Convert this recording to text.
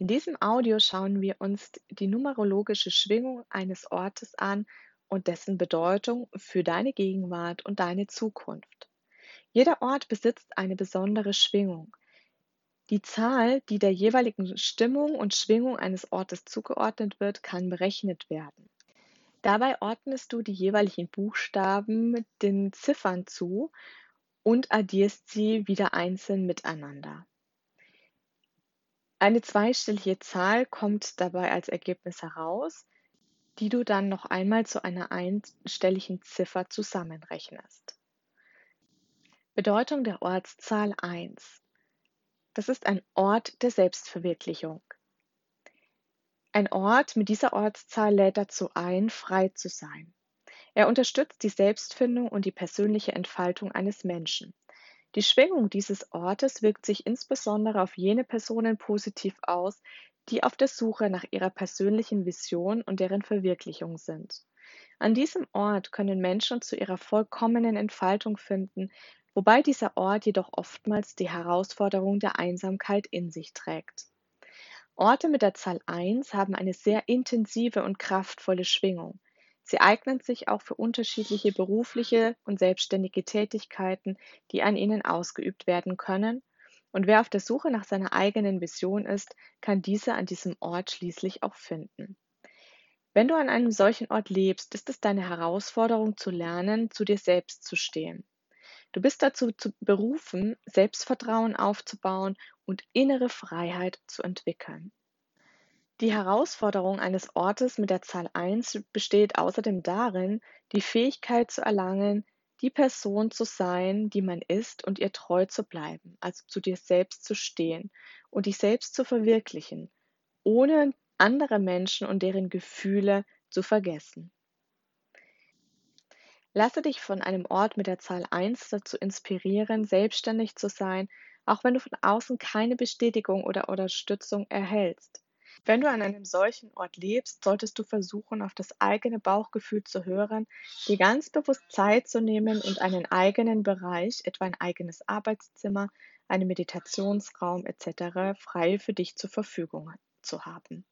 In diesem Audio schauen wir uns die numerologische Schwingung eines Ortes an und dessen Bedeutung für deine Gegenwart und deine Zukunft. Jeder Ort besitzt eine besondere Schwingung. Die Zahl, die der jeweiligen Stimmung und Schwingung eines Ortes zugeordnet wird, kann berechnet werden. Dabei ordnest du die jeweiligen Buchstaben den Ziffern zu und addierst sie wieder einzeln miteinander. Eine zweistellige Zahl kommt dabei als Ergebnis heraus, die du dann noch einmal zu einer einstelligen Ziffer zusammenrechnest. Bedeutung der Ortszahl 1. Das ist ein Ort der Selbstverwirklichung. Ein Ort mit dieser Ortszahl lädt dazu ein, frei zu sein. Er unterstützt die Selbstfindung und die persönliche Entfaltung eines Menschen. Die Schwingung dieses Ortes wirkt sich insbesondere auf jene Personen positiv aus, die auf der Suche nach ihrer persönlichen Vision und deren Verwirklichung sind. An diesem Ort können Menschen zu ihrer vollkommenen Entfaltung finden, wobei dieser Ort jedoch oftmals die Herausforderung der Einsamkeit in sich trägt. Orte mit der Zahl 1 haben eine sehr intensive und kraftvolle Schwingung. Sie eignen sich auch für unterschiedliche berufliche und selbstständige Tätigkeiten, die an ihnen ausgeübt werden können. Und wer auf der Suche nach seiner eigenen Vision ist, kann diese an diesem Ort schließlich auch finden. Wenn du an einem solchen Ort lebst, ist es deine Herausforderung zu lernen, zu dir selbst zu stehen. Du bist berufen, Selbstvertrauen aufzubauen und innere Freiheit zu entwickeln. Die Herausforderung eines Ortes mit der Zahl 1 besteht außerdem darin, die Fähigkeit zu erlangen, die Person zu sein, die man ist und ihr treu zu bleiben, also zu dir selbst zu stehen und dich selbst zu verwirklichen, ohne andere Menschen und deren Gefühle zu vergessen. Lasse dich von einem Ort mit der Zahl 1 dazu inspirieren, selbstständig zu sein, auch wenn du von außen keine Bestätigung oder Unterstützung erhältst. Wenn du an einem solchen Ort lebst, solltest du versuchen, auf das eigene Bauchgefühl zu hören, dir ganz bewusst Zeit zu nehmen und einen eigenen Bereich, etwa ein eigenes Arbeitszimmer, einen Meditationsraum etc., frei für dich zur Verfügung zu haben.